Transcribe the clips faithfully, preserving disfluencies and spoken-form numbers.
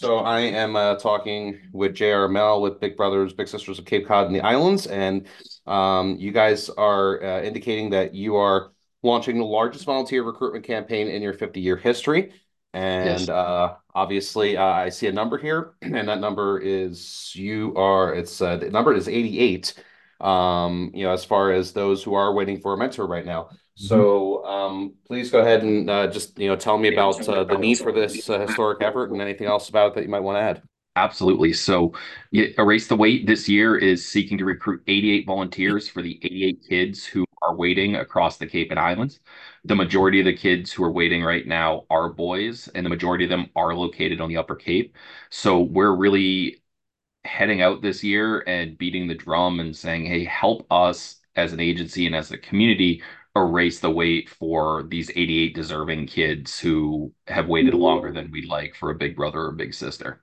So I am uh, talking with J R M L with Big Brothers Big Sisters of Cape Cod and the Islands, and um, you guys are uh, indicating that you are launching the largest volunteer recruitment campaign in your fifty-year history. And Yes. uh, obviously, uh, I see a number here, and that number is you are it's uh, the number is eighty-eight. Um, you know, as far as those who are waiting for a mentor right now. Mhm. So um, please go ahead and uh, just you know tell me about uh, the need for this uh, historic effort and anything else about it that you might want to add. Absolutely. So, yeah, Erase the Wait this year is seeking to recruit eighty-eight volunteers for the eighty-eight kids who are waiting across the Cape and Islands. The majority of the kids who are waiting right now are boys, and the majority of them are located on the Upper Cape. So, we're really heading out this year and beating the drum and saying, hey, help us as an agency and as a community erase the wait for these eighty-eight deserving kids who have waited longer than we'd like for a big brother or big sister.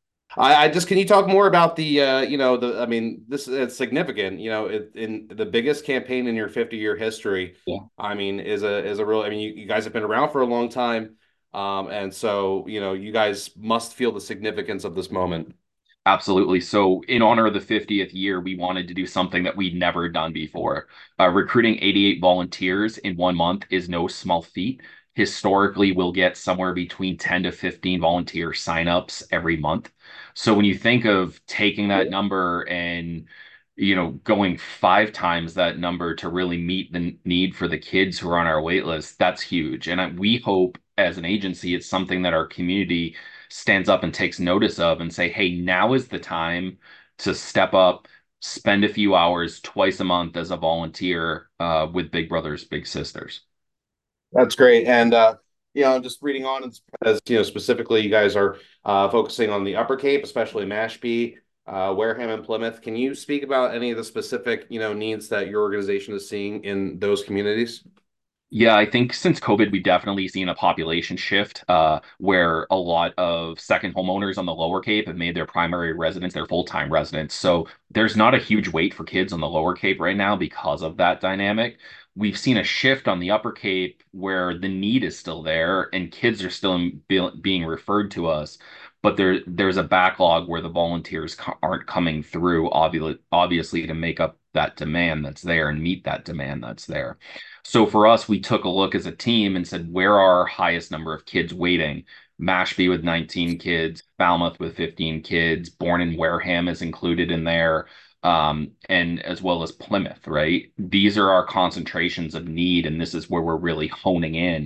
I, I just can you talk more about the uh, you know the I mean this it's significant you know it, in the biggest campaign in your fifty year history. Yeah. I mean is a is a real I mean you, you guys have been around for a long time, um, and so you know you guys must feel the significance of this moment. Absolutely. So, in honor of the fiftieth year, we wanted to do something that we'd never done before. Uh, recruiting eighty-eight volunteers in one month is no small feat. Historically, we'll get somewhere between ten to fifteen volunteer signups every month. So, when you think of taking that number and you know, going five times that number to really meet the need for the kids who are on our wait list, that's huge. And I, we hope as an agency, it's something that our community stands up and takes notice of and say, hey, now is the time to step up, spend a few hours twice a month as a volunteer uh, with Big Brothers Big Sisters. That's great. And uh, you know, just reading on as, as you know, specifically, you guys are uh, focusing on the Upper Cape, especially Mashpee, uh, Wareham, and Plymouth. Can you speak about any of the specific, you know, needs that your organization is seeing in those communities? Yeah, I think since COVID, we've definitely seen a population shift uh, where a lot of second homeowners on the Lower Cape have made their primary residence their full-time residence. So there's not a huge wait for kids on the Lower Cape right now because of that dynamic. We've seen a shift on the Upper Cape where the need is still there and kids are still in, be, being referred to us, but there there's a backlog where the volunteers co aren't coming through, obviously, obviously to make up that demand that's there and meet that demand that's there. So for us, we took a look as a team and said, where are our highest number of kids waiting? Mashpee with nineteen kids, Falmouth with fifteen kids, Born in Wareham is included in there, um, and as well as Plymouth, right? These are our concentrations of need, and this is where we're really honing in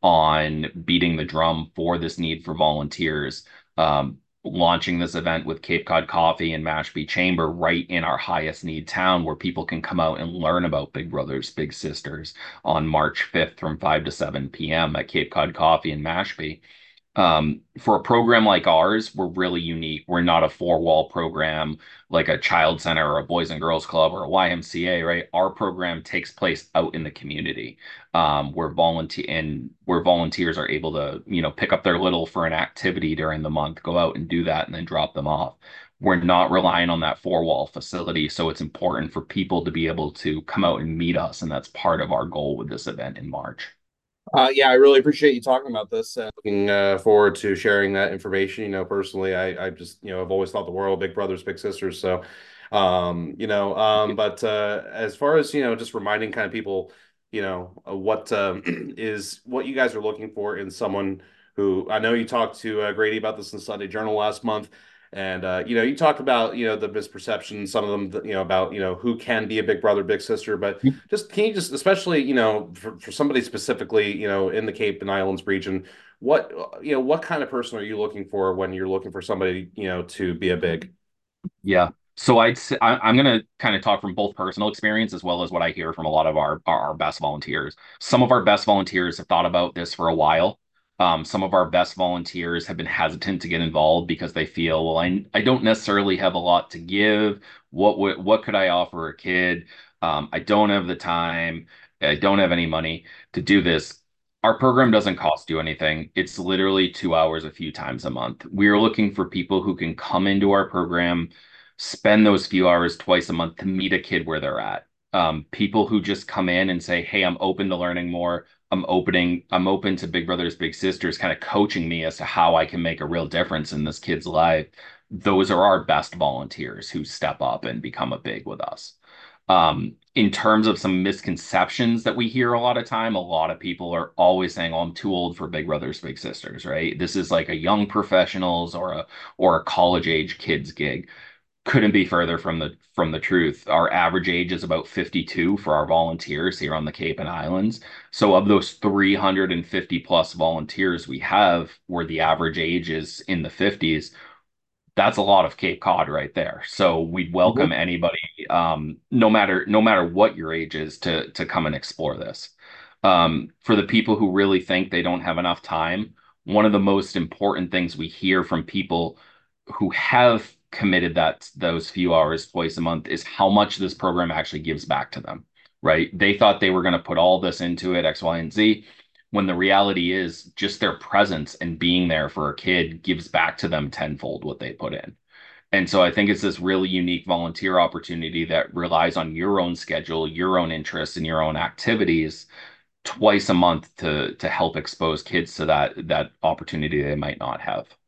on beating the drum for this need for volunteers. Um, Launching this event with Cape Cod Coffee and Mashpee Chamber right in our highest need town where people can come out and learn about Big Brothers Big Sisters on March fifth from five to seven p m at Cape Cod Coffee in Mashpee. Um, for a program like ours, we're really unique. We're not a four-wall program like a child center or a Boys and Girls Club or a Y M C A, right? Our program takes place out in the community, um, where volunteer and where volunteers are able to, you know, pick up their little for an activity during the month, go out and do that, and then drop them off. We're not relying on that four-wall facility, so it's important for people to be able to come out and meet us, and that's part of our goal with this event in March. Uh, yeah, I really appreciate you talking about this. Uh, looking uh, forward to sharing that information. You know, personally, I, I just, you know, I've always thought the world of Big Brothers Big Sisters. So, um, you know, um, but uh, as far as, you know, just reminding kind of people, you know, uh, what um, is what you guys are looking for in someone who I know you talked to uh, Grady about this in the Sunday Journal last month. And uh, you know, you talked about, you know, the misperceptions, some of them, that, you know, about, you know, who can be a big brother, big sister, but just can you just, especially, you know, for, for somebody specifically, you know, in the Cape and Islands region, what, you know, what kind of person are you looking for when you're looking for somebody, you know, to be a big? Yeah. So I'd say, I, I'm going to kind of talk from both personal experience as well as what I hear from a lot of our, our, our best volunteers. Some of our best volunteers have thought about this for a while. Um, some of our best volunteers have been hesitant to get involved because they feel, well, I, I don't necessarily have a lot to give. What would, what could I offer a kid? Um, I don't have the time. I don't have any money to do this. Our program doesn't cost you anything. It's literally two hours a few times a month. We're looking for people who can come into our program, spend those few hours twice a month to meet a kid where they're at. Um, people who just come in and say, hey, I'm open to learning more. I'm opening, I'm open to Big Brothers Big Sisters kind of coaching me as to how I can make a real difference in this kid's life. Those are our best volunteers who step up and become a big with us. Um, in terms of some misconceptions that we hear a lot of time, a lot of people are always saying, "Oh, I'm too old for Big Brothers Big Sisters," right? This is like a young professionals or a or a college age kids gig. Couldn't be further from the from the truth. Our average age is about fifty-two for our volunteers here on the Cape and Islands. So of those three hundred fifty plus volunteers we have, where the average age is in the fifties, that's a lot of Cape Cod right there. So we'd welcome Mhm. anybody, um, no matter no matter what your age is, to to come and explore this. Um, for the people who really think they don't have enough time, one of the most important things we hear from people who have committed that those few hours twice a month is how much this program actually gives back to them, right? They thought they were going to put all this into it, X, Y, and Z, when the reality is just their presence and being there for a kid gives back to them tenfold what they put in. And so I think it's this really unique volunteer opportunity that relies on your own schedule, your own interests, and your own activities twice a month to to help expose kids to that that opportunity they might not have.